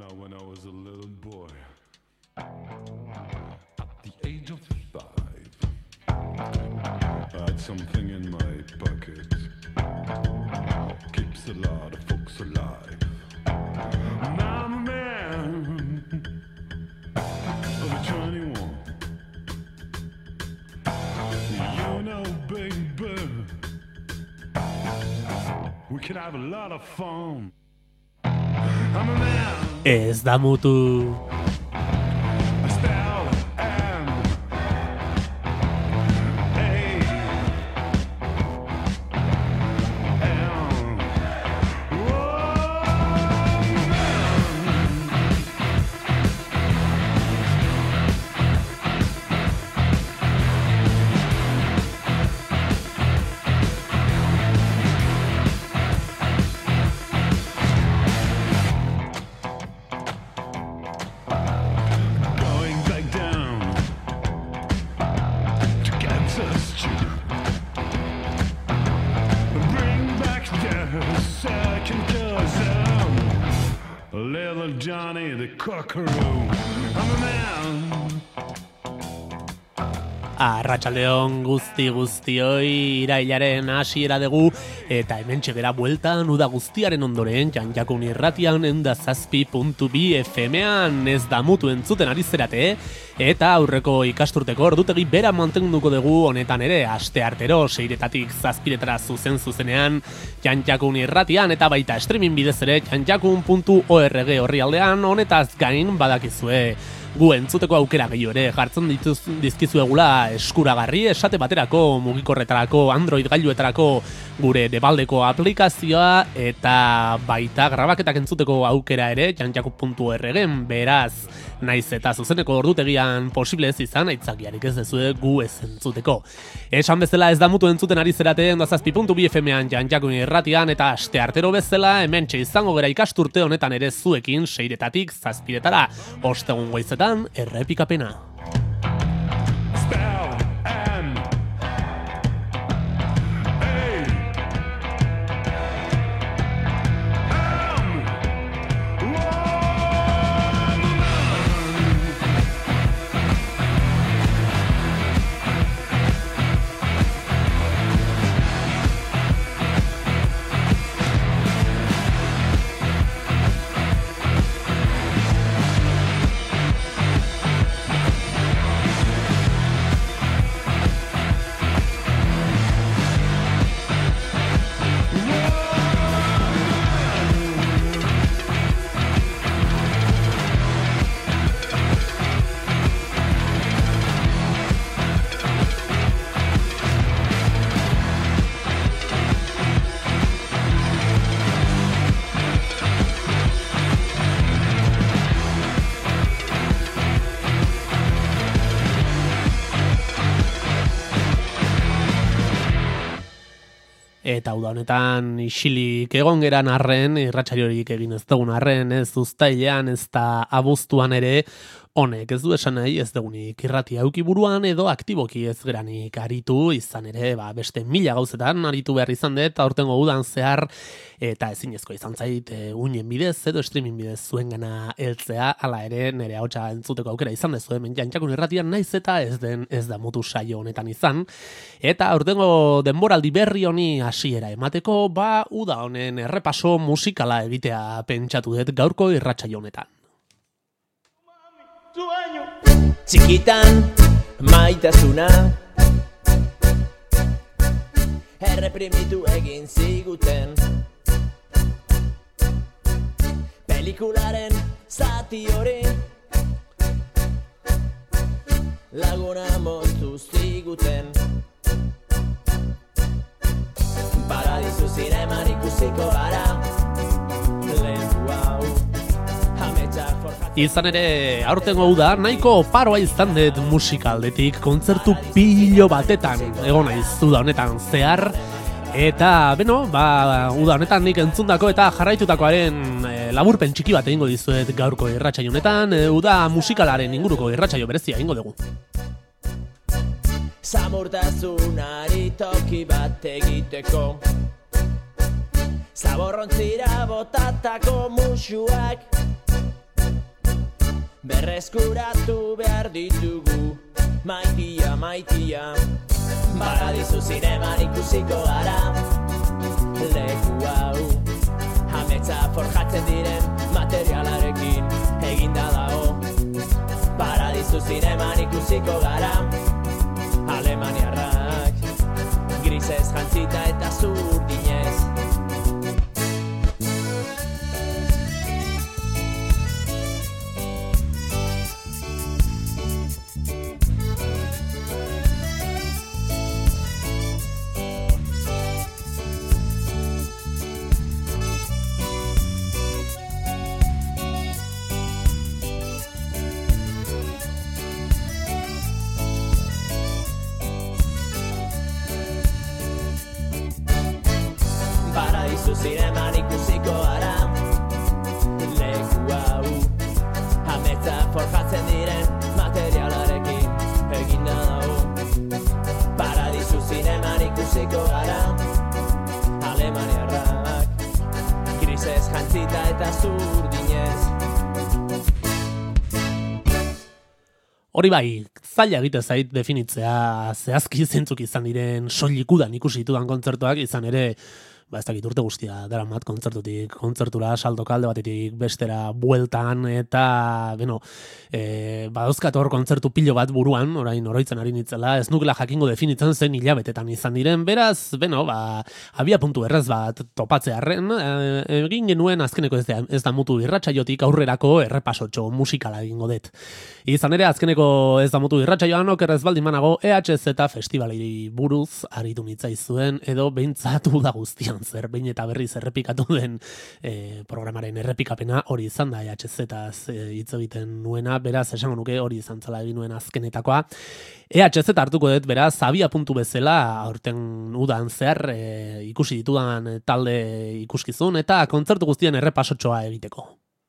Now when I was a little boy, at the age of 5, I had something in my pocket, keeps a lot of folks alive. Now I'm a man of 21. You know, baby, we can have a lot of fun. I'm a man. Ez da mutu. Johnny the Cockeroo, I'm a man. Arratsaldeon guztioi, irailaren hasiera dugu eta hementxe gera bueltan uda guztiaren ondoren Janjakun irratian 107.2 FM-ean ez da mutu entzuten ari zerate eta aurreko ikasturteko ordutegi bera mantenduko dugu honetan ere asteartero 6:00 7:00 zuzenean Janjakun irratian eta baita streaming bidez ere janjakun.org orrialdean honetaz gain badakizue gu entzuteko aukera gehiago ere jartzen dizkizuegula eskuragarri esate baterako mugikorretarako Android gailuetarako gure debaldeko aplikazioa eta baita grabaketak entzuteko aukera ere janjakun.orgen beraz naiz eta zuzeneko ordutegian posible ez izan aitzakiarik ez dezue gu ez entzuteko. Esan bezala ez da mutu entzuten ari zerate 107.2 FM-ean Janjakun irratian eta asteartero bezala hementxe izango gera ikasturte honetan ere zuekin 6:00 7:00 ostegun goizetan errepikapena. Eta uda honetan isilik egon geran arren, irratsaiorik egin ez dugun arren, ez uztailean, ez da abuztuan ere, honek ez du esan nahi ez dugunik irratia auki buruan edo aktiboki ez geranik aritu, izan ere beste 1000 gauzetan aritu behar izan dut, aurtengo udan zehar, eta ezinezko izan zait uinen bidez edo streaming bidez zuengana heltzea, hala ere nire ahotsa entzuteko aukera izan dezu hemen Janjakun irratian naiz eta ez da mutu saio honetan izan, eta aurtengo denboraldi berri honi hasiera emateko, uda honen errepaso musikala egitea pentsatu dut gaurko irratsaio honetan. Txikitan maitasuna erreprimitu egin ziguten pelikularen zati hori laguna moztu ziguten Paradisu zineman ikusiko gara Izan ere, aurtengo uda, nahiko paroa izan dut musikaldetik, kontzertu pilo batetan, egon naiz uda honetan zehar, eta, uda honetan nik entzundako eta jarraitutakoaren laburpen txiki bat egingo dizuet gaurko irratsaio honetan, uda musikalaren inguruko irratsaio berezia egingo dugu. Samurtasunari toki bat egiteko Zaborrontzira botatako musuak berreskuratu behar ditugu. Maitia, maitia, Paradisu zineman ikusiko gara. Leku hau, ametsa forjatzen diren materialarekin eginda dago. Paradisu zineman ikusiko gara. Alemaniarrak, grisez jantzita eta zurdinez. Paradisu zineman ikusiko gara. Leku hau, ametsa forjatzen diren materialarekin eginda dago. Paradisu zineman ikusiko gara. Alemaniarrak, grisez jantzita eta zurdinez. Hori bai, zaila egite zait definitzea zehazki zentzuk izan diren soilikudan ikusi ditudan kontzertuak, izan ere ez dakit urte guztia daramat kontzertutik kontzertura, saltoka alde batetik bestera bueltan, eta badauzkat hor kontzertu pilo bat buruan, orain oroitzen ari nitzela, ez nukela jakingo definitzen zen hilabetetan izan diren, beraz, abia puntu errez bat topatzearren, egin genuen azkeneko ez da mutu irratsaiotik aurrerako errepasotxo musikala egingo dut. Izan ere, azkeneko ez da mutu irratsaioan okerrez baldin manago EHZ festivalei buruz aritu nitzaizuen, edo behintzatu da guztian zer behin eta berriz errepikatu den programaren errepikapena hori izan da EHZ-az hitz egiten nuena, beraz esango nuke hori izan zela egin nuen azkenetakoa. EHZ hartuko dut, beraz, abia puntu bezala aurten udan zehar ikusi ditudan talde ikuskizun eta kontzertu guztien errepasotxoa egiteko.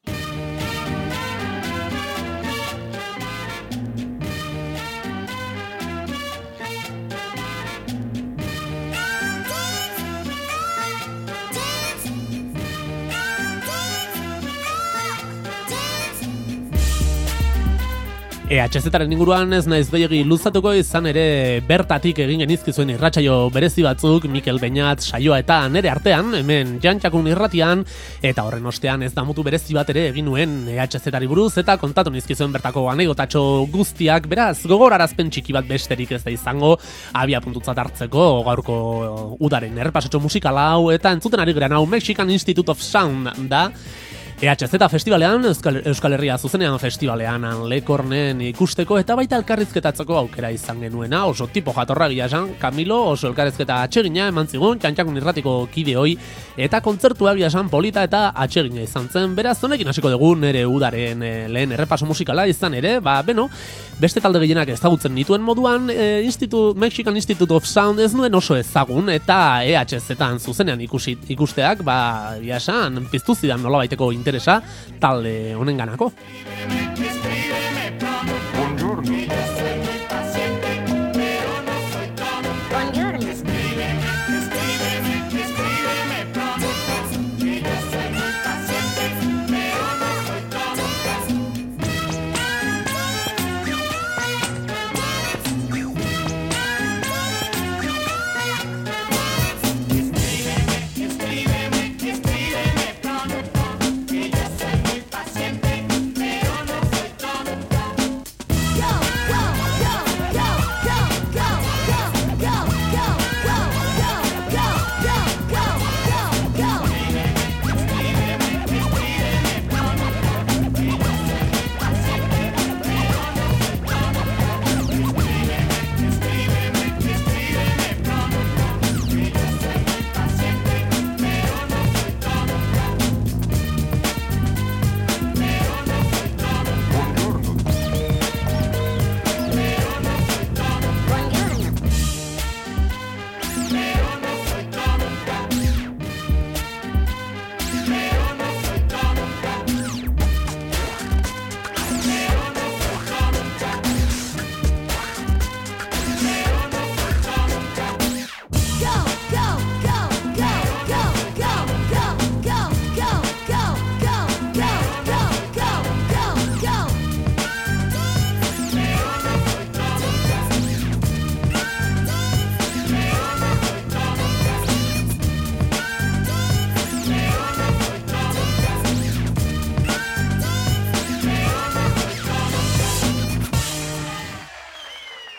EHZ-aren inguruan ez naiz gehiegi luzatuko, izan ere bertatik egin genizkizuen irratsaio berezi batzuk, Mikel Beñat saioa eta nere artean, hemen Jantxakun irratian, eta horren ostean ez da mutu berezi bat ere egin nuen EHZ-ari buruz, eta kontatu nizkizuen bertako anekdotatxo guztiak, beraz, gogorarazpen txiki bat besterik ez da izango, abia puntutzat hartzeko, gaurko udaren errepasotxo musikala hau, eta entzuten ari geran hau Mexican Institute of Sound da, EHZ festivalean, Euskal Herria zuzenean festivalean Lekornen ikusteko eta baita elkarrizketatzeko aukera izan genuena, oso tipo jatorra gila esan, Camilo oso elkarrizketa atsegina eman zigun, Txantxakun irratiko kideoi, eta kontzertua gila esan polita eta atsegina izan zen, beraz honekin hasiko dugu nere udaren lehen errepaso musikala izan ere, beste talde gehienak ezagutzen dituen moduan, Mexican Institute of Sound ez nuen oso ezagun, eta EHZ-an zuzenean ikusteak, gila esan, piztu zidan nolabaiteko interesa talde honen ganako.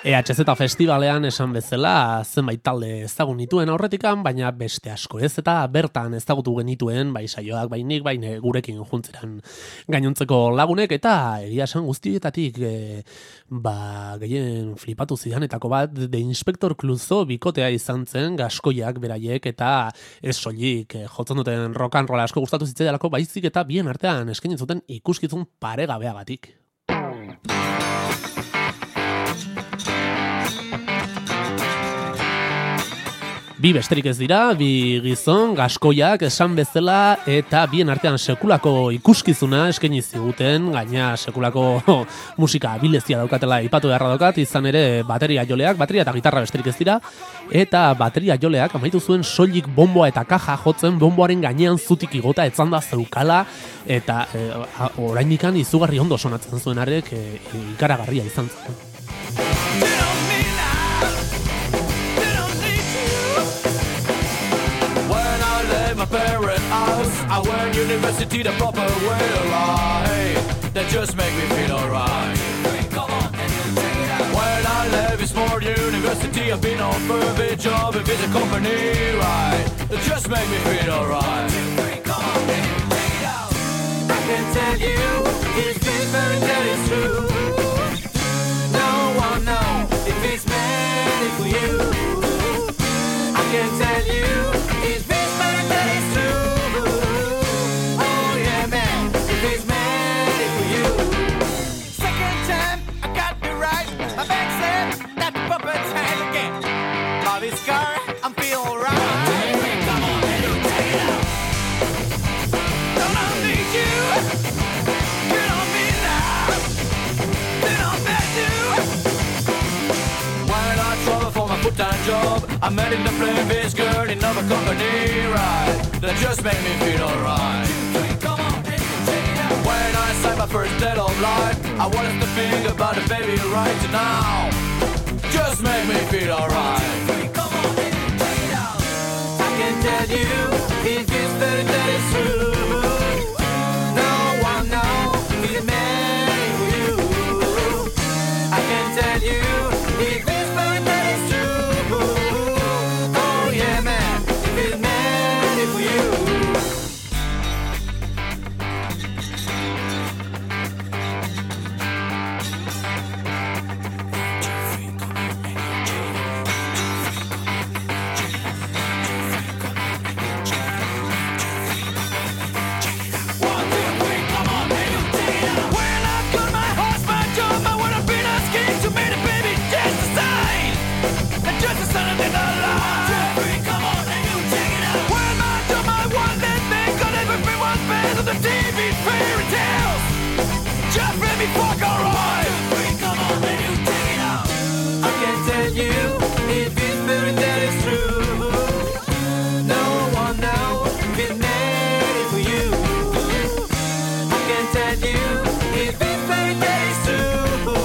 EHZ festivalean esan bezala zenbait talde ezagun nituen aurretikan, baina beste asko ez, eta bertan ezagutu genituen, bai saioak, bai nik, bai gurekin juntzeran gainontzeko lagunek, eta egia esan guztietatik gehien flipatu zidanetako bat, The Inspector Clouseau bikotea izan zen, gaskoiak beraiek, eta ez soilik jotzen duten rock and roll asko gustatu zitzaidalako, baizik eta bien artean eskaini zuten ikuskizun paregabeagatik. Bi besterik ez dira, bi gizon, gaskoiak esan bezala, eta bien artean sekulako ikuskizuna eskaini ziguten, gaina sekulako musika abilezia daukatela ipatu beharra daukat, izan ere bateria eta gitarra besterik ez dira, eta bateria joleak amaitu zuen soilik bomboa eta kaja jotzen, bomboaren gainean zutik igota etzanda zeukala, eta oraindikan izugarri ondo sonatzen zuen arek ikaragarria izan zen. My parent house, I went university the proper way to lie. That just make me feel alright. When I left Eastmore University, I've been offered a job if it's a company, right? That just make me feel alright. I can tell you, it feels very that it's true. No one knows if it's meant for you. I can tell you, it feels very that it's true. Oh yeah, man, it feels meant for you. Second time, I got it right. My back said that the puppet's hand again. Bobby Scar, I'm feeling right. Come on, and you take it out. Don't I need you? Get on me now. Then I'll bet you. When I travel for my full-time job, I met in the flame this girl in another company, right? That just made me feel alright. Come on, and you take it out. When I signed my first dead of life, I wanted to think about the baby right now. Just make me feel alright. Come on, and you take it out. I can tell you, it feels very that it's true. No one knows it's meant for you. I can tell you, it feels very that it's true. Oh yeah, man, it feels meant for you. Fuck alright. Come on, and you take it out. I can tell you, it feels very that it's true. No one knows if it's meant for you. I can tell you, it feels very that it's true.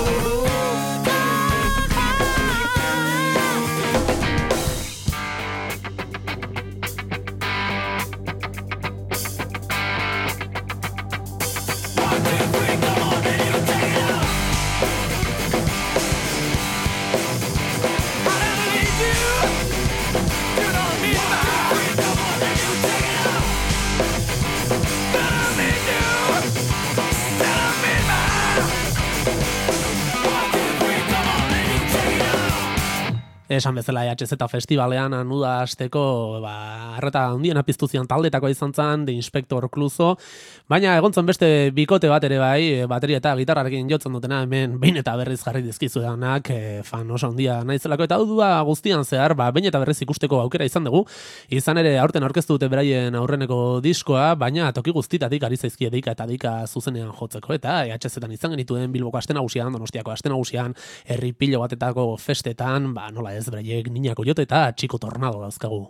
Esan bezala EHZ festivalean anuda hasteko arreta handiena piztu zian taldetakoa izan zen, The Inspector Clouseau, baina egontzen beste bikote bat ere bai, bateria eta gitarrarekin jotzen dutena, hemen behin eta berriz jarri dizkizudanak, fan oso handia naizelako, eta hau guztian zehar, behin eta berriz ikusteko aukera izan dugu, izan ere aurten aurkeztu dute beraien aurreneko diskoa, baina toki guztitatik ari zaizkie deika eta deika zuzenean jotzeko, eta EHZ-etan izan genituen Bilboko aste nagusian, Donostiako aste nagusian, herri pilo batetako festetan, nola ez beraiek Niña Coyote eta Chico Tornado dauzkagu.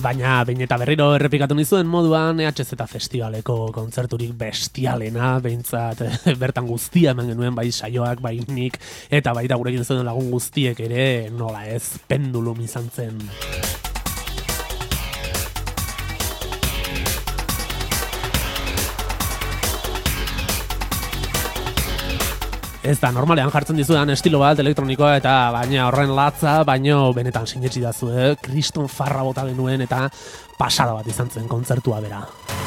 baina behin eta berriro errepikatu nizuen moduan EHZ Festivaleko kontzerturik bestialena, behintzat bertan guztia eman genuen, bai saioak, bai nik, eta baita gurekin zuen lagun guztiek ere, nola ez, pendulum izan zen. Ez da, normalean jartzen dizudan estilo bat elektronikoa eta baina horren latza, baino benetan sinetsi dazu, kriston farra bota genuen eta pasada bat izan zen kontzertua bera.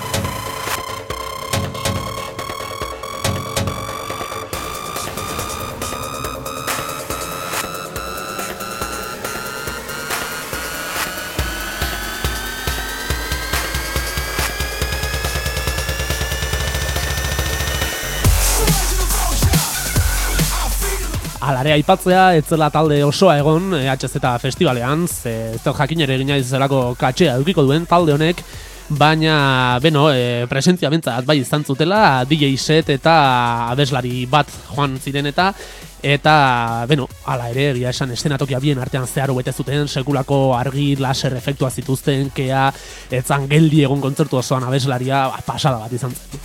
Alare aipatzea, etzela talde osoa egon EHZ Festivalean, ez da jakin ere egina izelako katxea edukiko duen talde honek, baina, presentzia bentzat bai izan zutela, DJ set eta abeslari bat joan ziren eta, hala ere, egia esan eszenatokia bien artean zeharo bete zuten, sekulako argi, laser efektua zituzten, kea, etzan geldi egon kontzertu osoan abeslaria, pasada bat izan zen.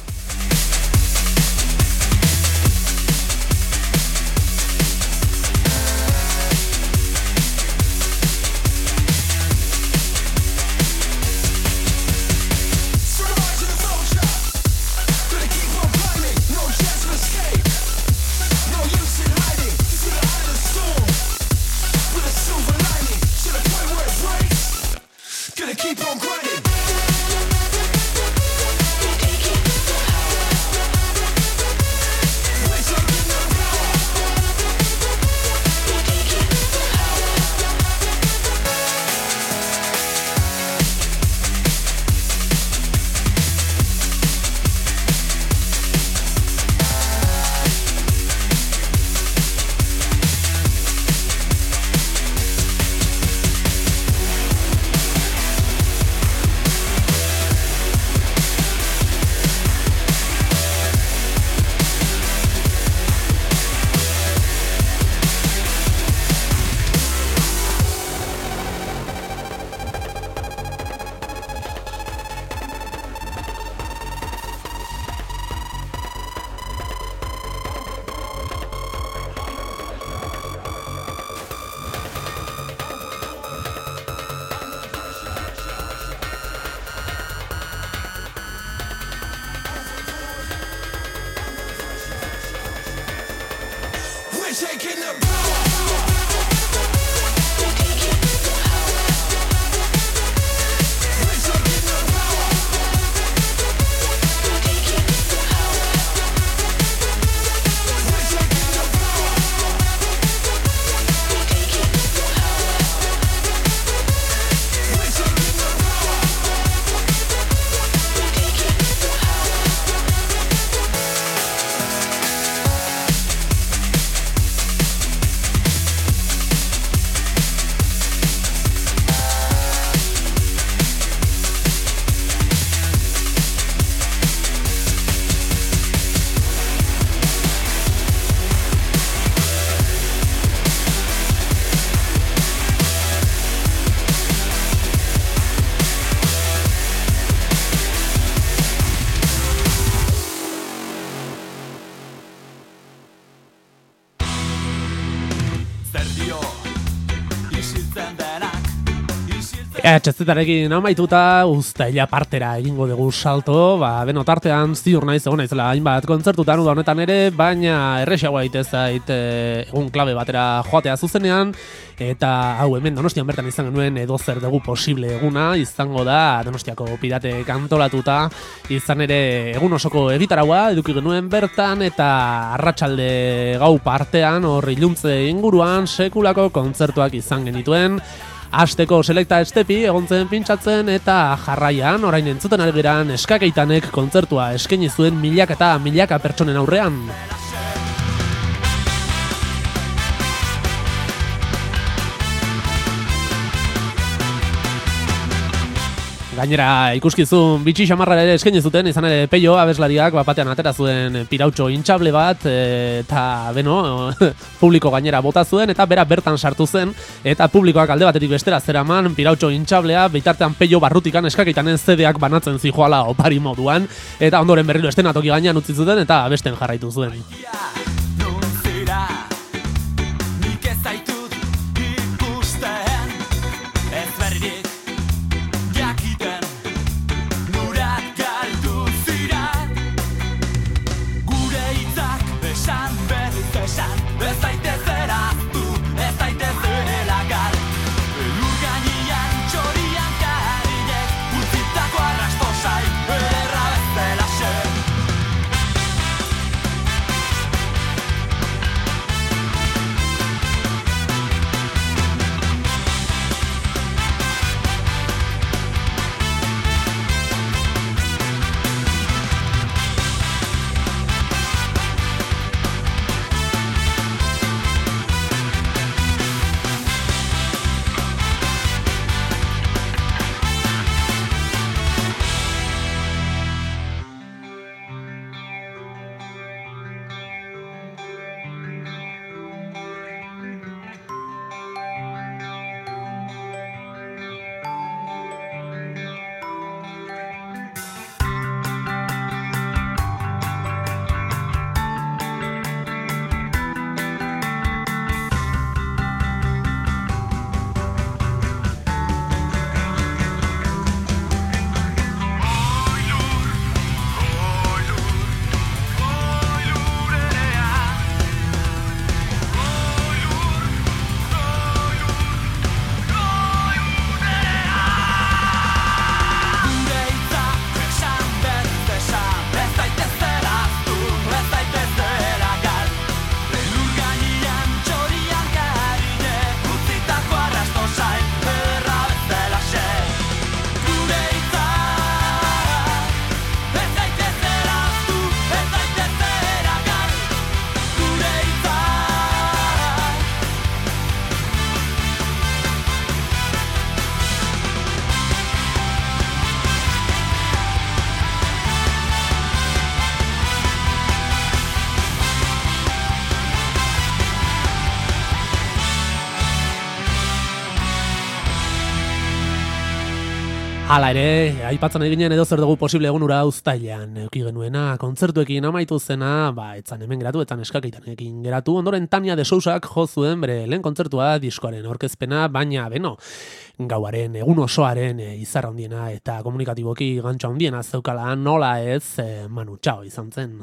EHZ-arekin amaituta uztaila partera egingo dugu salto, tartean ziur naiz egon naizela hainbat kontzertutan uda honetan ere, baina errexagoa zait egun klabe batera joatea zuzenean, eta hau hemen Donostian bertan izan genuen edozer dugu posible eguna, izango da Donostiako Piratek antolatuta, izan ere egun osoko egitaraua eduki genuen bertan, eta arratsalde gau partean hor iluntze inguruan sekulako kontzertuak izan genituen. Asteko Selekta Estepi egon zen pintxatzen eta jarraian orain entzuten ari geran Eskakeitanek kontzertua eskaini zuen milaka eta milaka pertsonen aurrean. Gainera ikuskizun bitxi xamarra ere eskaini zuten, izan ere Peio abeslariak batean atera zuen pirautxo intxable bat, eta beno, publiko gainera bota zuen, eta bera bertan sartu zen, eta publikoak alde batetik bestera zeraman pirautxo intxablea, bitartean Peio barrutikan eskakitanen zedeak banatzen zijoala opari moduan, eta ondoren berriro estenatoki gainean utzi zuten, eta abesten jarraitu zuen. Hala ere, aipatzen eginen edo zer dugu posible egunura uztailean. Euki genuena, kontzertuekin amaitu zena, etzan hemen geratu, etzan eskakaitanekin geratu. Ondoren Tania de Sousak jo zuen bere lehen kontzertua diskoaren aurkezpena, baina beno, gauaren, egun osoaren izarra handiena eta komunikatiboki gantxo handiena zeukala nola ez, Manu Txao izan zen.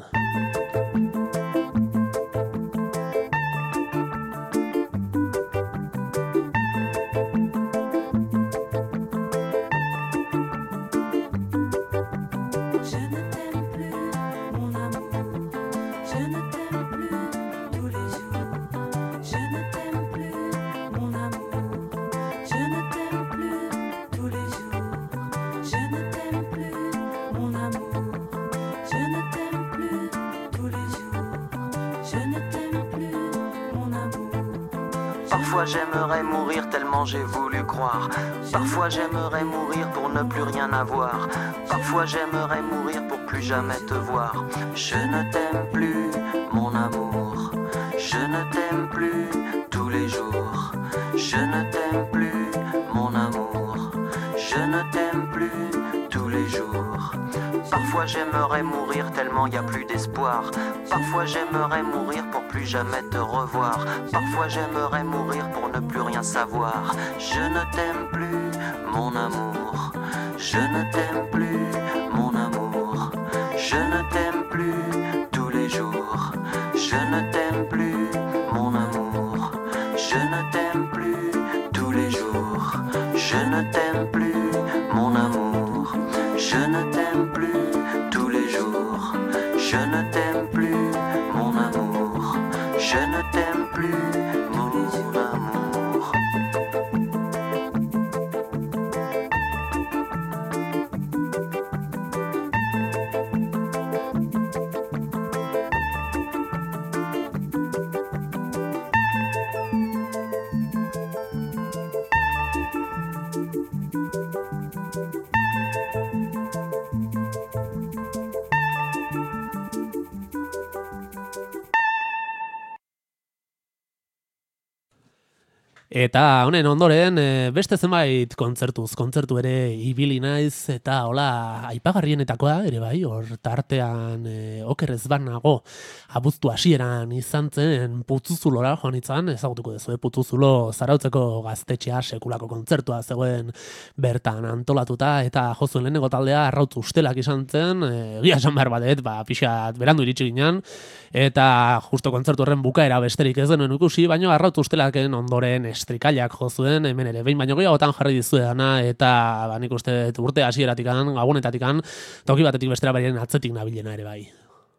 Parfois j'aimerais mourir tellement j'ai voulu croire. Parfois j'aimerais mourir pour ne plus rien avoir. Parfois j'aimerais mourir pour plus jamais te voir. Je ne t'aime plus, mon amour. Je ne t'aime plus tous les jours. Je ne t'aime plus, mon amour. Je ne t'aime plus tous les jours. Parfois j'aimerais mourir tellement y a plus d'espoir. Parfois j'aimerais mourir pour plus jamais te revoir. Parfois j'aimerais mourir pour ne plus rien savoir. Je ne t'aime plus, mon amour. Je ne t'aime plus, mon amour. Je ne t'aime plus tous les jours. Je ne t'aime plus, mon amour. Je ne t'aime plus tous les jours. Je ne t'aime plus, mon amour. Je ne t'aime plus tous les jours. Je ne t'aime plus, mon amour. Je ne t'aime plus, mon amour. Eta honen ondoren beste zenbait kontzertu ere ibili naiz eta hola aipagarrienetakoa ere bai, hor tartean oker ez banago abuztu hasieran izan zen Putzuzulora joan itzan, ezagutuko duzu, Putzuzulo Zarautzeko gaztetxea sekulako kontzertua zegoen bertan antolatuta eta jozuen lehenengo taldea Arrautz Ustelak izan zen, egia esan behar badet, pixat berandu iritsi ginen, eta justo kontzertu horren bukaera besterik ez denuen ikusi, baina Arrautz Ustelaken ondoren estrikailak jo zuen, hemen ere behin baino gehiagotan jarri dizuedana, eta nik uste urte hasieratikan, gabonetatikan, toki batetik bestera beren atzetik nabilena ere bai.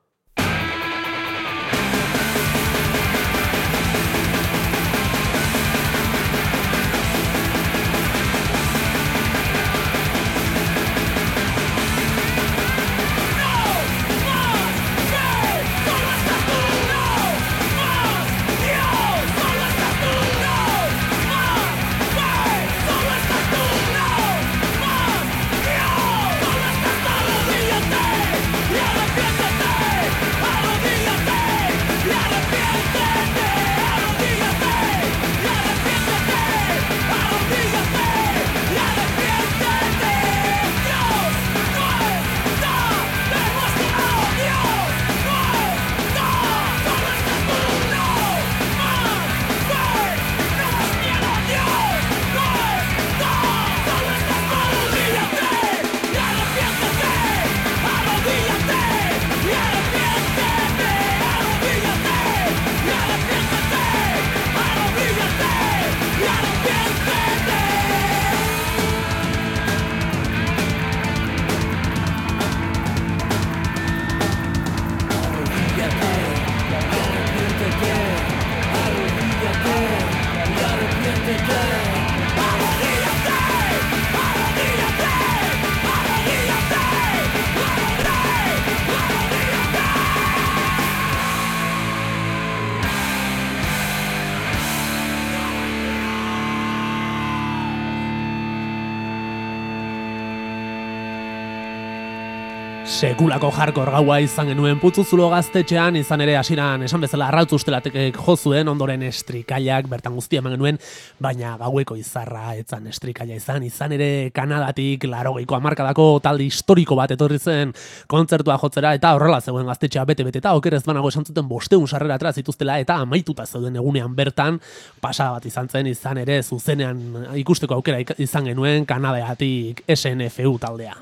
Sekulako jarkor gaua izan genuen Putzuzulo gaztetxean, izan ere hasieran esan bezala Arrautz Ustelatek jo zuen, ondoren estrikailak bertan guztia eman genuen, baina gaueko izarra etzan estrikaila izan ere Kanadatik 80ko hamarkadako talde historiko bat etorri zen kontzertua jotzera, eta horrela zegoen gaztetxea bete eta oker ez banago esan zuten 500 sarrera atera zituztela eta amaituta zeuden egunean bertan pasada bat izan ere zuzenean ikusteko aukera izan genuen Kanadatik SNFU taldea.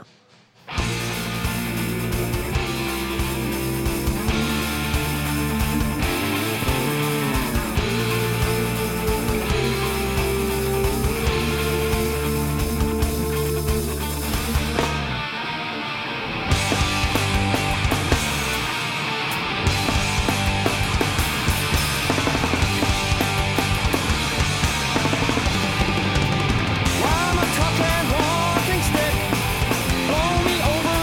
Walking stick, blow me over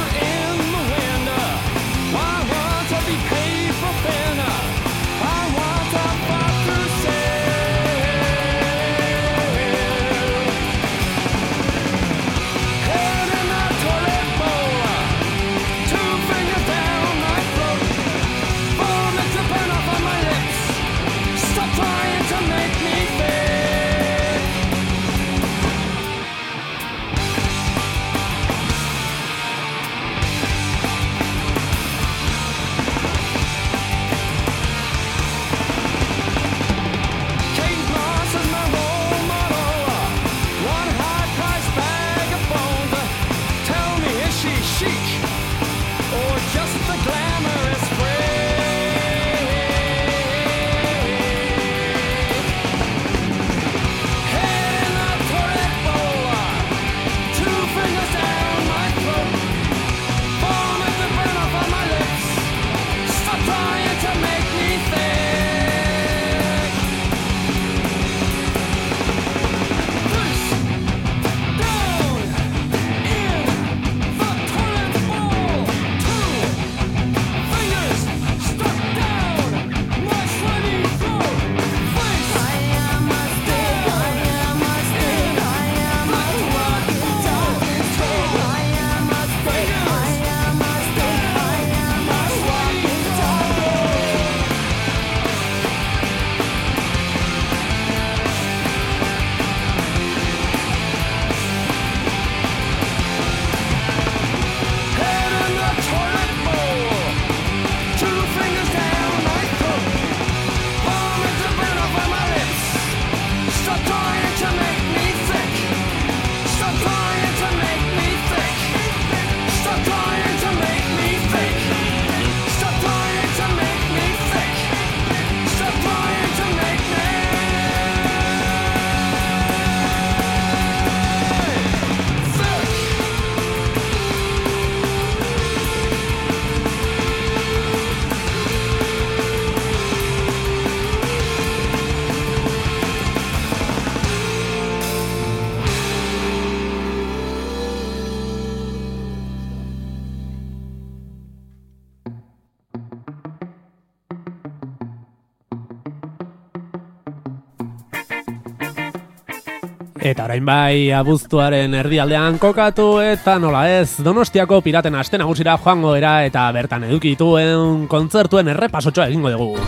Eta orain bai abuztuaren erdialdean kokatu eta nola ez Donostiako Piraten aste nagusira joango era eta bertan eduki dituen kontzertuen errepasotxoa egingo dugu.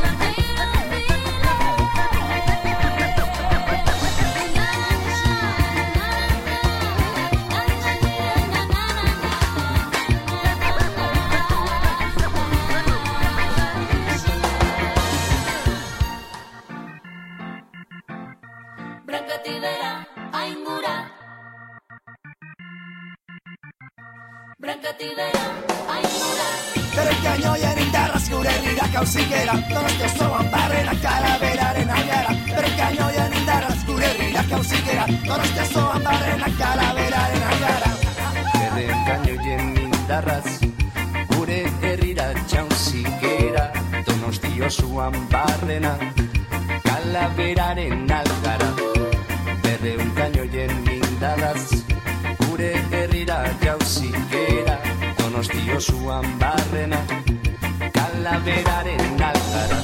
Donostia zoan barrena kalaberaren algara Berkainoien indarraz gure herriak hauzikera Donostia zoan barrena kalaberaren algara Berkainoien indarraz gure herrira txauzikera Donostia zoan barrena kalaberaren algara Berkainoien indarraz gure herrira txauzikera Donostia zoan barrena kalaberaren algara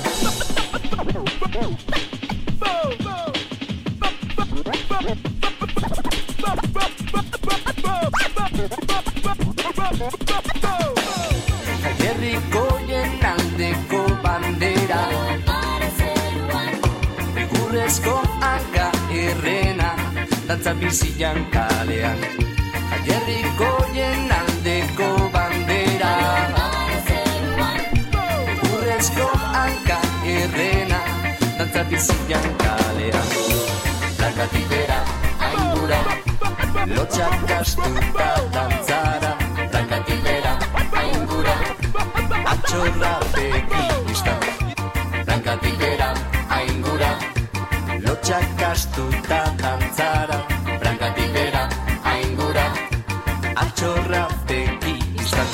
Herrikoien aldeko bandera Egurrezko hanka errena Dantza bizian kalean Herrikoien aldeko bandera Egurrezko hanka errena Dantza bizian kalean Blankatik bera aingura Lotxak astuta dantzara Blankatik bera aingura Atxorra begista Blankatik bera aingura Lotxak astuta dantzara Blankatik bera aingura Atxorra begista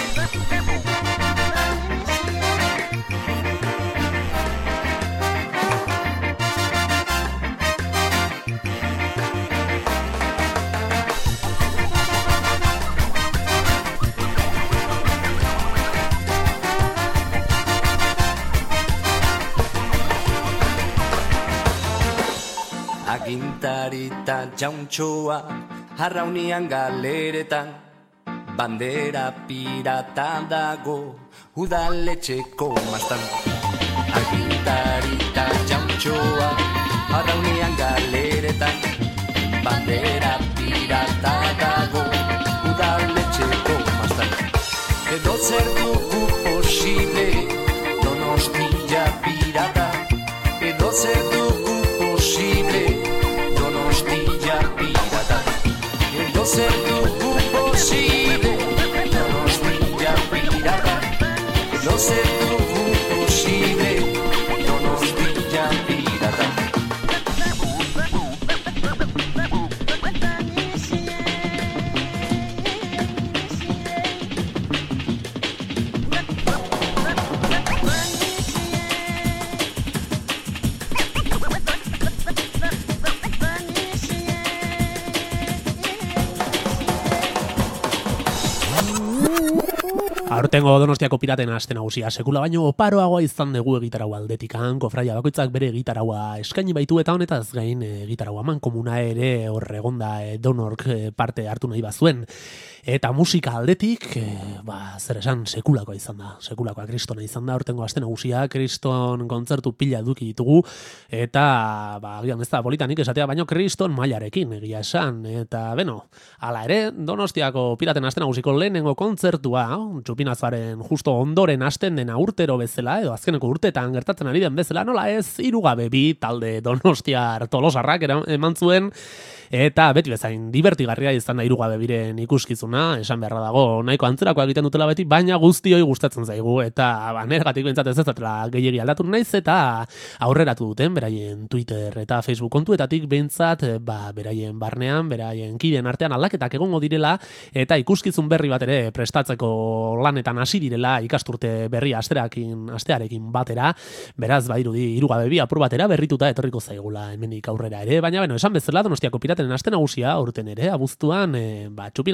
Agintarita jauntxoa Arraunian galeretan Bandera pirata dago Udaletxeko mastan Agintarita jauntxoa Arraunian galeretan Bandera pirata dago Udaletxeko mastan Edo zer dugu posible Donostia pirata Edo zer dugu posible Donostia pirata Edo zer dugu posible Donostia pirata Edo zer dugu posible Donostia pirata Aurtengo Donostiako Piraten aste nagusia sekula baino oparoagoa izan dugu egitarau aldetikan, kofraia bakoitzak bere egitaraua eskaini baitu eta honetaz gain egitarau mankomuna ere hor egonda donork parte hartu nahi bazuen. Eta musika aldetik, zer esan sekulakoa izan da, sekulakoa kristona izan da, aurtengo aste nagusia, kriston kontzertu pila eduki ditugu, eta, agian ez da politanik esatea, baino kriston mailarekin egia esan, eta, hala ere, Donostiako Piraten aste nagusiko lehenengo kontzertua, Txupinazaren justo ondoren hasten dena urtero bezala, edo azkeneko urtetan gertatzen ari den bezala, nola ez, Hirugabe bi talde Donostiar Tolosarrak eman zuen, eta beti bezain divertigarria izan da Hirugabe biren ikuskizuna, esan beharra dago, nahiko antzerakoa egiten dutela beti, baina guztioi gustatzen zaigu, eta nergatik bentsat ez ezatela gehiegi aldatu naiz, eta aurreratu duten, beraien Twitter eta Facebook kontuetatik bentsat, beraien barnean, beraien kideen artean aldaketak egongo direla, eta ikuskizun berri bat ere prestatzeko lanetan hasi direla ikasturte berria astearekin batera, beraz badirudi Hirugabe bi apur batera berrituta etorriko zaigula hemendik aurrera ere, baina esan bezala Donostiako Piraten aste nagusia aurten ere abuztuan Txupinazaren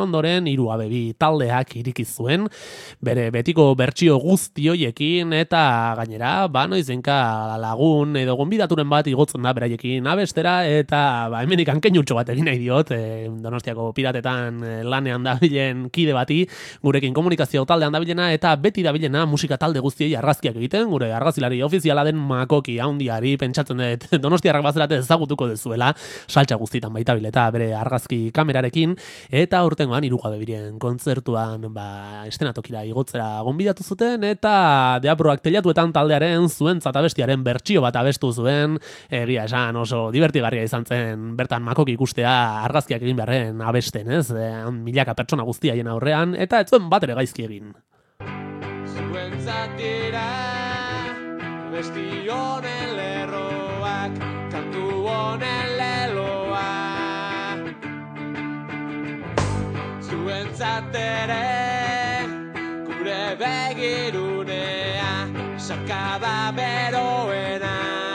ondoren 3AB taldeak iriki zuen, bere betiko bertsio guzti hoiekin, eta gainera, noizenka lagun edo gonbidaturen bat igotzen da beraiekin abestera, eta hemenik hankeinutxo bat egin nahi diot, Donostiako piratetan lanean dabilen kide bati, gurekin komunikazio taldean dabilena, eta beti dabilena musika talde guztiei argazkiak egiten, gure argazilari ofiziala den Makoki handiari, pentsatzen dut donostiarrak bazerate ezagutuko dezuela, saltsa guztietan baita bileta bere argazki kamerarekin, eta urtengoan 3AB kontzertuan estenatokira igotzera gonbidatu zuten, eta deaproak telatuetan taldearen zuentzat abestiaren bertsio bat abestu zuen, egia esan oso divertigarria izan zen bertan Makoki ikustea argazkiak egin beharren abesten, ez? Milaka pertsona guztiaien aurrean, eta ez zuen bat ere gaizki egin. Zuentzat dira besti honen lerroak, kantu honen leloa. Zuentzat ere gure begirunea, sarkada beroena.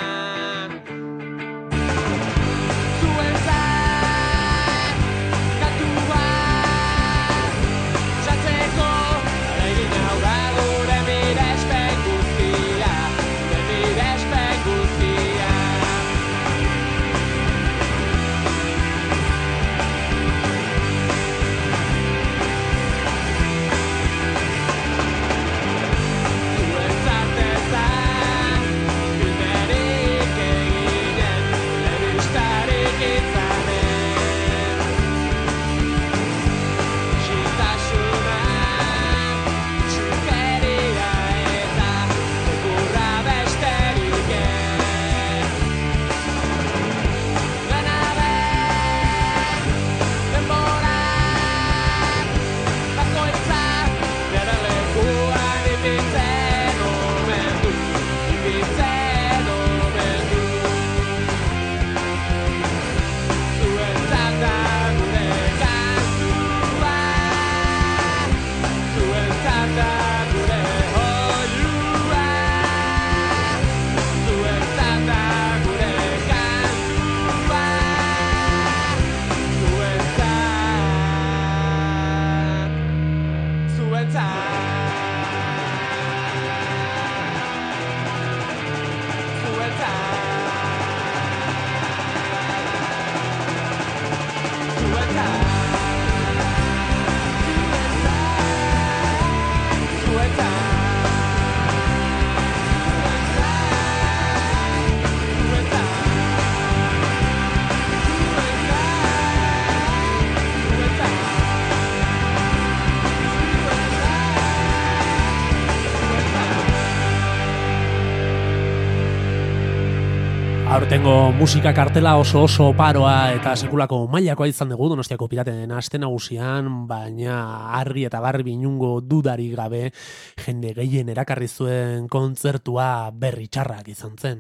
Aurtengo musika kartela oso paroa eta sekulako mailakoa izan dugu Donostiako piraten aste nagusian, baina argi eta garbi inungo dudarik gabe jende gehien erakarri zuen kontzertua Berri Txarrak izan zen.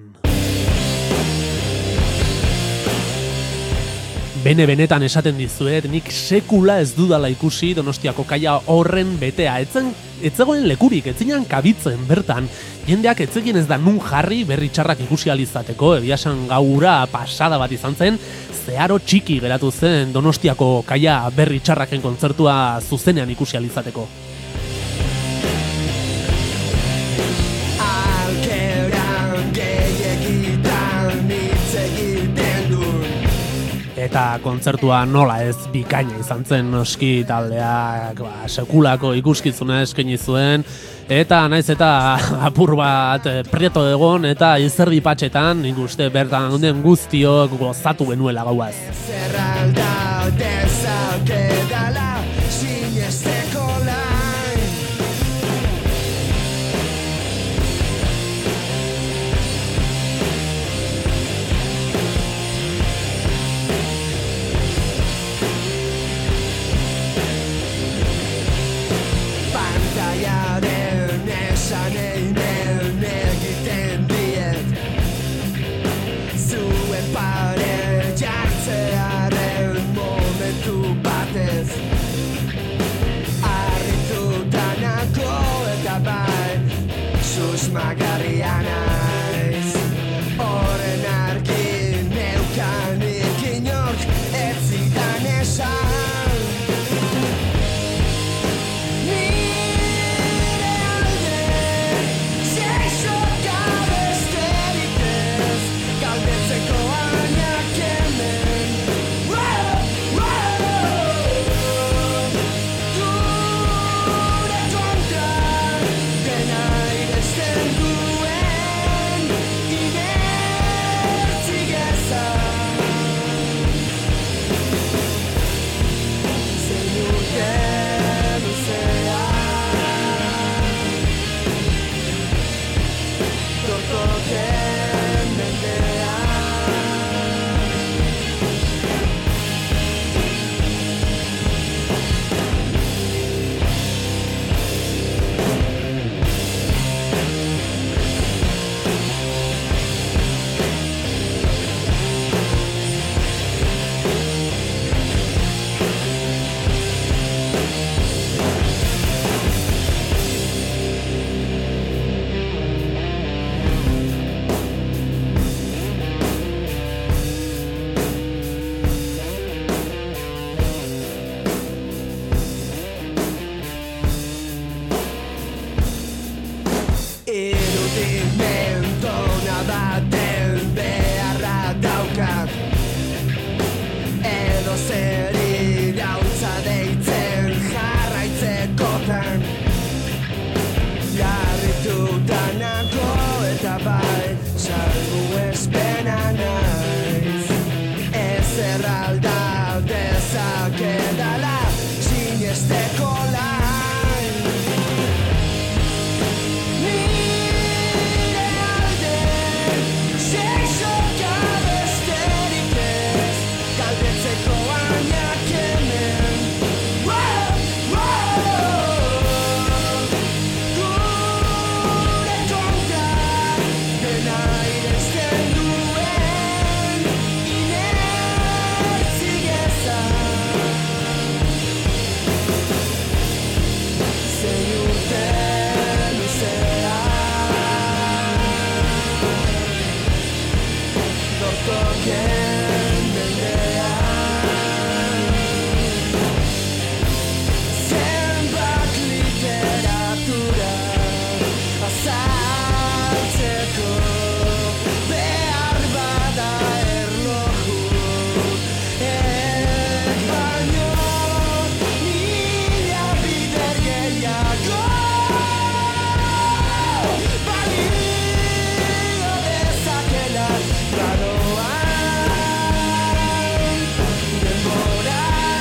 Benetan esaten dizuet, nik sekula ez dudala ikusi Donostiako kaia horren betea. Etzegoen lekurik, etzinan kabitzen bertan. Jendeak etzegien ez da nun jarri Berri Txarrak ikusi alizateko, egia esan gaura pasada bat izan zen, zeharo txiki geratu zen Donostiako kaia Berri Txarraken kontzertua zuzenean ikusi alizateko. Eta kontzertua nola ez bikaina izan zen noski taldeak sekulako ikuskizuna eskaini zuen, eta naiz eta apur bat prieto egon eta izerdi patxetan, nik uste bertan honen guztiok gozatu genuela gauaz. erralda dezakedala sinesteko lain. Nire alde seixoka besterik ez, galdetzeko bainak hemen. Gure kontra dena irensten duen inertzi geza. Sei urte luzea dortoken mendean, zenbat literatura azaltzeko behar bada erloju baino mila bider gehiago balio dezakela garoan denbora.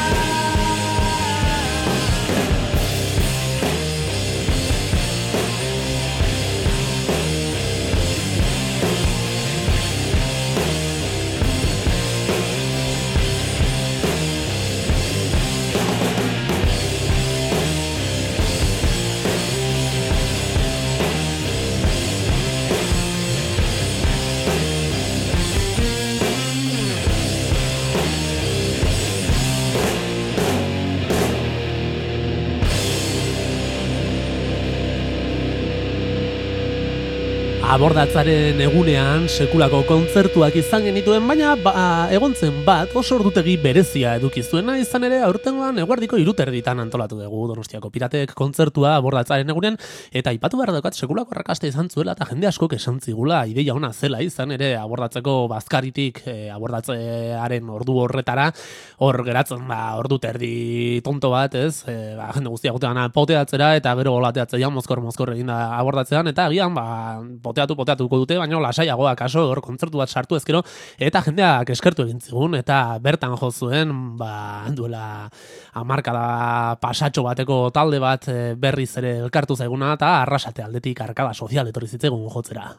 Abordatzaren egunean sekulako kontzertuak izan genituen, baina egon zen bat oso ordutegi berezia eduki zuena, izan ere aurtengoan eguerdiko 3:30 antolatu dugu Donostiako Piratek kontzertua Abordatzaren egunen, eta aipatu behar daukat sekulako arrakasta izan zuela eta jende askok esan zigula ideia ona zela, izan ere abordatzeko bazkaritik abordatzearen ordu horretara hor geratzen ordu terdi tonto bat, ez? Jende guztia gotean poteatzera eta gero golateatzea mozkor eginda abordatzean, eta agian poteatuko dute, baina lasaiagoa kaso hor kontzertu bat sartu ezkero, eta jendeak eskertu egin zigun, eta bertan jo zuen duela hamarkada pasatxo bateko talde bat berriz ere elkartu zaiguna, eta Arrasate aldetik Arkada Sozial etorri zitzaigun jotzera.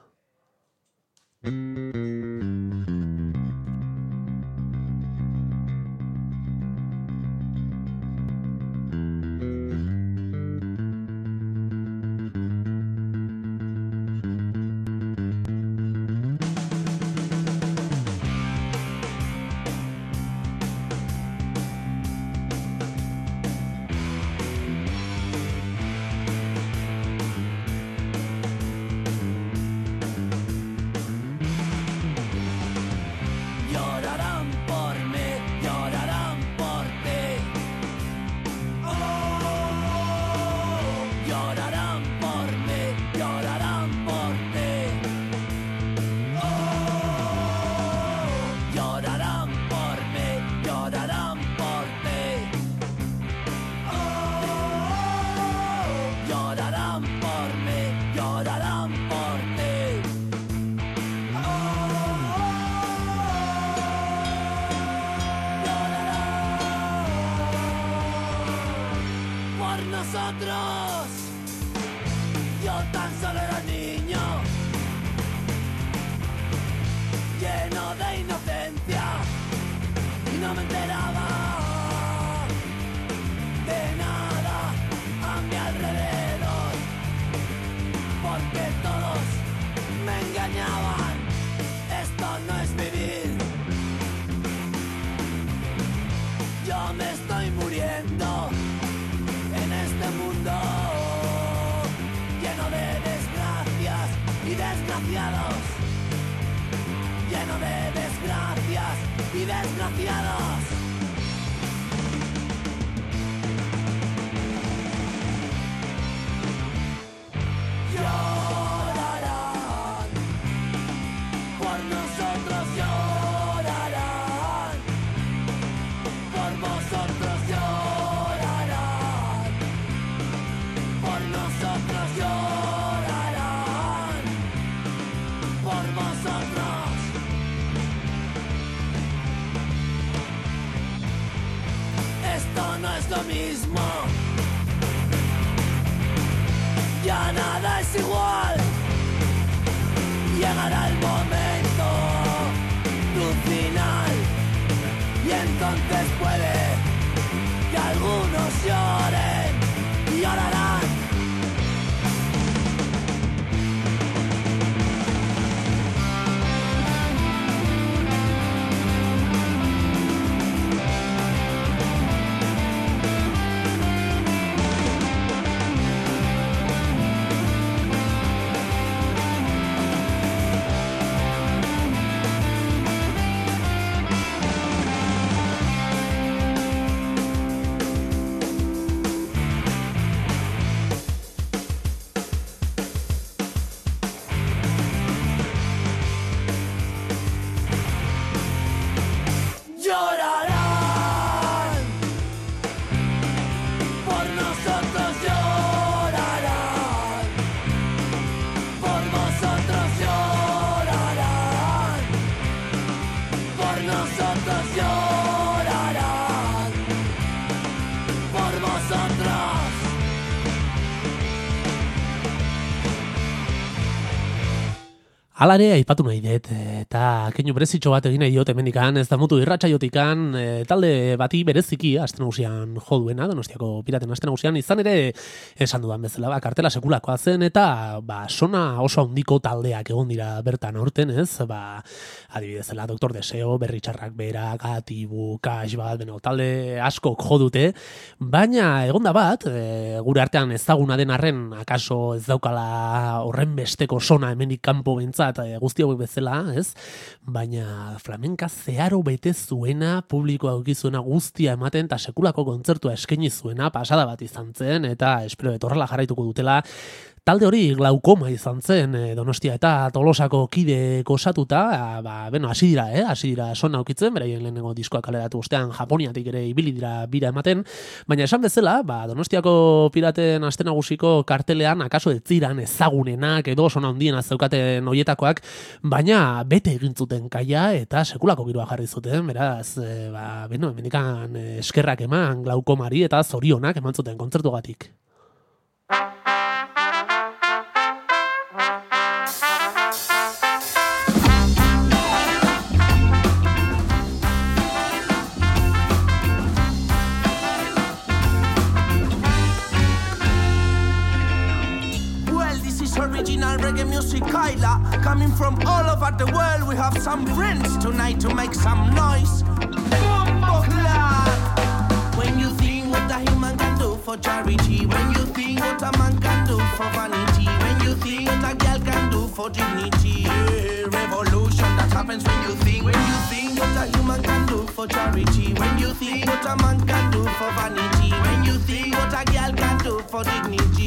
Nosotros, yo tan solo era niño, lleno de inocencia, y no me enteraba de nada a mi alrededor, porque todos me engañaban. Esto no es vivir, yo me estoy muriendo en este mundo lleno de desgracias y desgraciados, lleno de desgracias y desgraciados. Llorarán, por nosotros llorarán, por vosotros llorarán, por nosotros llorarán, por vosotros. mismo. Ya nada es igual. Llegará el momento, tu final, y entonces puede que algunos lloren y llorarán. Alare aipatu nahi dut, eta keinu berezitxo bat egin nahi diot hemendikan, ez da mutu irratsaiotikan, talde bati bereziki aste nagusian jo duena, Donostiako Piraten aste nagusian, izan ere esan dudan bezala, kartela sekulakoa zen, eta sona oso handiko taldeak egon dira bertan aurten, ez? Adibidezela Doktor Deseo, Berritxarrak Berak, Gatibu, Kax bat, talde askok jo dute, baina egonda bat, gure artean ezaguna den arren, akaso ez daukala horren besteko sona hemendik kanpo bentzat, guzti hauek bezala, ez? Baina flamenka zeharo bete zuena, publikoa aukizuena guztia ematen, eta sekulako kontzertua eskaini zuena, pasada bat izan zen, eta espero horrela jarraituko dutela. Talde hori glaukoma izan zen, Donostia eta Tolosako kide osatuta, hasi dira sona aukitzen, beraien lehenengo diskoa kaleratu ostean Japoniatik ere ibili dira bira ematen, baina esan bezala, Donostiako Piraten aste nagusiko kartelean akaso ez ziran ezagunenak edo sona handien zeukaten hoietakoak, baina bete egin zuten kaia eta sekulako giroa jarri zuten, beraz, hemendikan eskerrak eman glaukomari eta zorionak eman zuten kontzertugatik. Original reggae music, Kyla. Coming from all over the world, we have some friends tonight to make some noise. When you think what a human can do for charity, when you think what a man can do for vanity, when you think what a girl can do for dignity, revolution that happens when you think what a human can do for charity, when you think what a man can do for vanity, when you think what a girl can do for dignity.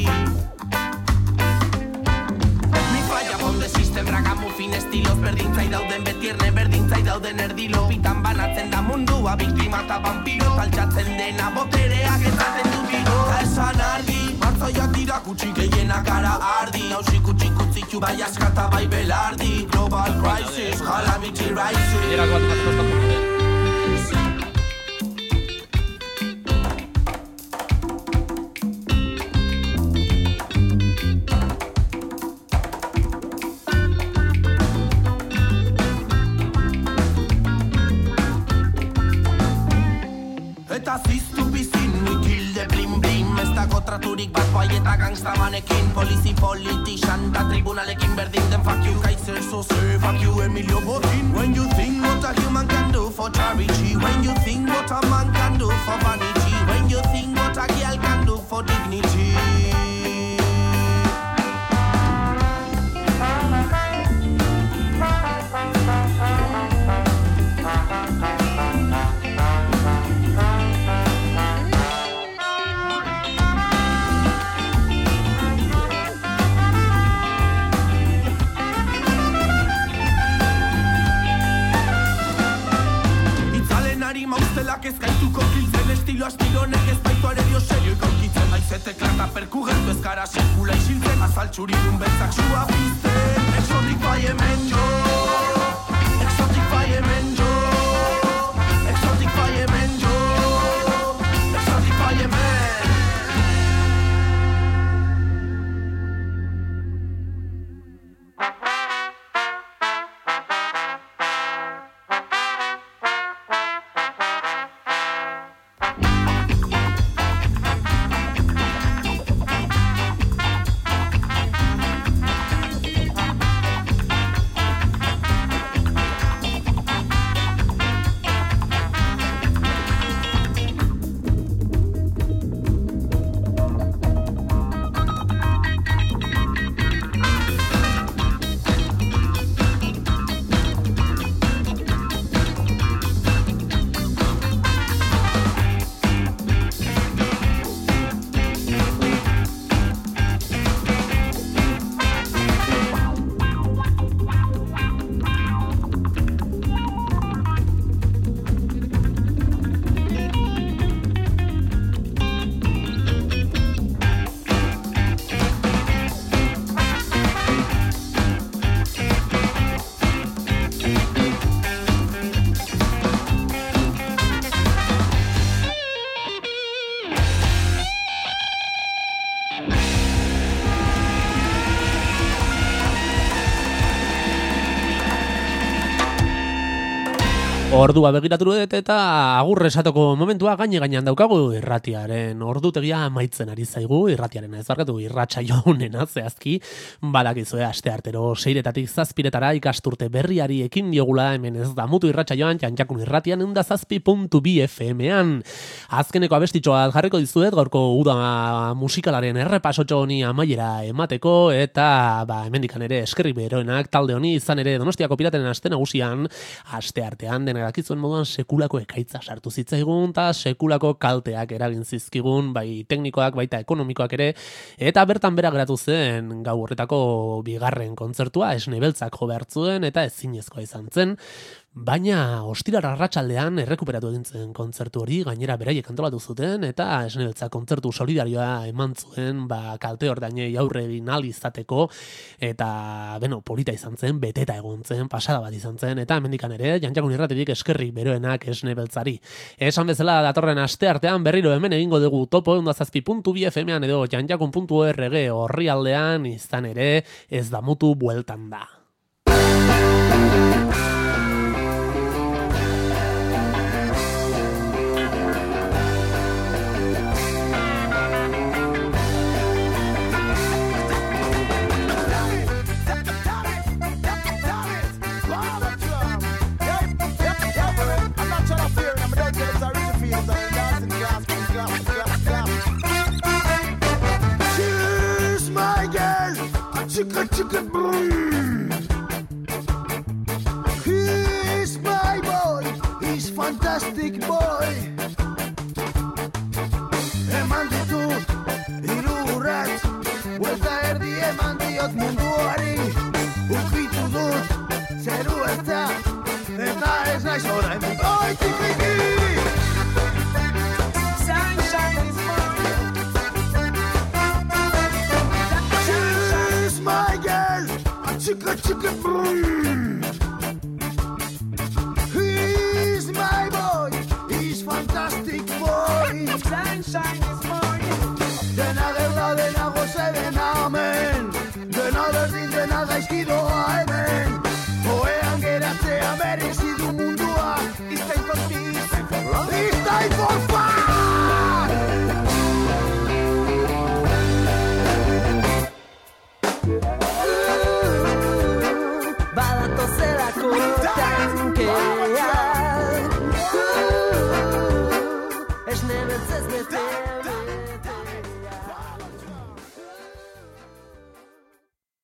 From the system ragamuffin estilos berdintzai dauden betierne berdintzai dauden erdilo bitan banatzen da mundua biktima eta vampiro taltxatzen dena botereak ezaten du biro esan argi martzaiak dira kutsi gehienak ara ardi hausi kutsi kutzitu bai askata bai belardi global crisis calamity rises. Traturik bat bai eta gangstamanekin Polizi politician da tribunalekin berdin den fuck you Kaiser Sose, fuck you Emilio Botin. When you think what a human can do for charity, when you think what a man can do for vanity, when you think what a girl can do for dignity. Maustelak ezkaituko kiltzen estilo astironek ez baitu arerio serio ikorkitzen Aizete klata perkugertu ez gara sekula isiltzen Azaltxuridun beltzak sua pizten Exotic bai hemen jo Exotic bai hemen jo Exotic bai hemen jo Exotic bai hemen Ordua begiratu dut eta agur esateko momentua gainean daukagu irratiaren ordutegia amaitzen ari zaigu, irratiaren ez barkatu irratsaio honena zehazki, badakizue asteartero 6-etatik 7-etara ikasturte berriari ekin diogula hemen ez damutu irratsaioan Janjakun irratian 107.2 FM-an. Azkeneko abestitxoa jarriko dizuet gaurko uda musikalaren errepasotxo honi amaiera emateko eta hemendikan ere eskerrik beroenak talde honi izan ere Donostiako Piratenen aste nagusian asteartean denakizuen moduan sekulako ekaitza sartu zitzaigun eta sekulako kalteak eragin zizkigun, bai teknikoak baita ekonomikoak ere, eta bertan bera geratu zen gau horretako bigarren kontzertua Esne Beltzak jo behar zuen eta ezinezkoa izan zen. Baina ostirar arratsaldean errekuperatu egin zen kontzertu hori, gainera beraiek antolatu zuten eta Esne Beltzak kontzertu solidarioa eman zuen, kalte ordainei aurre egin ahal izateko eta polita izan zen, beteta egon zen, pasada bat izan zen eta hemendikan ere Janjakun irratitik eskerrik beroenak Esne Beltzari. Esan bezala datorren asteartean berriro hemen egingo dugu topo 107.2 FM-an edo janjakun.org orrialdean izan ere ez damutu bueltan da. Chicka boom. He's my boy, he's fantastic boy. Eman ditut hiru urrats, buelta erdi eman diot munduari. Ukitu dut zeru ertza, eta ez naiz orain dut. Oi, txikiki! Sunshine is chicka boom. He's my boy, he's fantastic boy. Sunshine is mine. Dena gerla, dena goze, dena amen. Dena berdin, dena gaizkidoa hemen. Oean geratzea merezi du mundua. It's time for peace, it's time for love, it's time for fun. Esne beltzez bete